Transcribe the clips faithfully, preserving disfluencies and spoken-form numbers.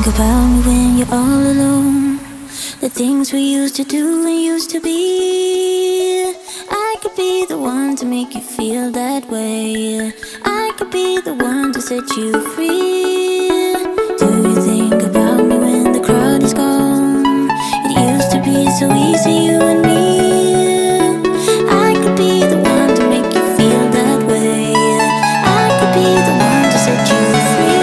about me when you're all alone. The things we used to do and used to be. I could be the one to make you feel that way. I could be the one to set you free. Do you think about me when the crowd is gone? It used to be so easy, you and me. I could be the one to make you feel that way. I could be the one to set you free.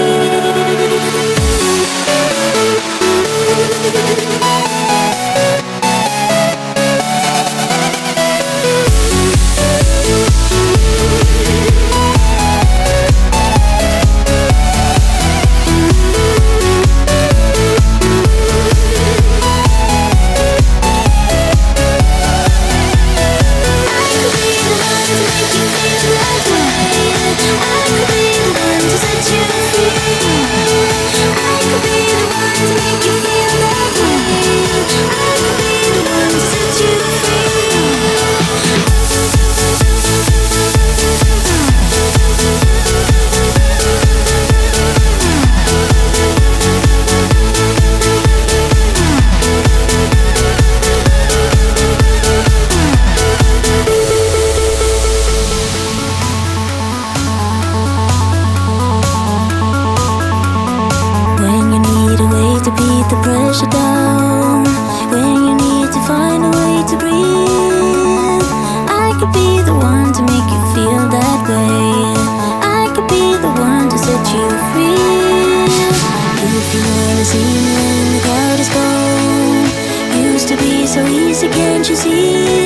The pressure down when you need to find a way to breathe. I could be the one to make you feel that way. I could be the one to set you free. If you wanna see me when the crowd is gone, used to be so easy, can't you see?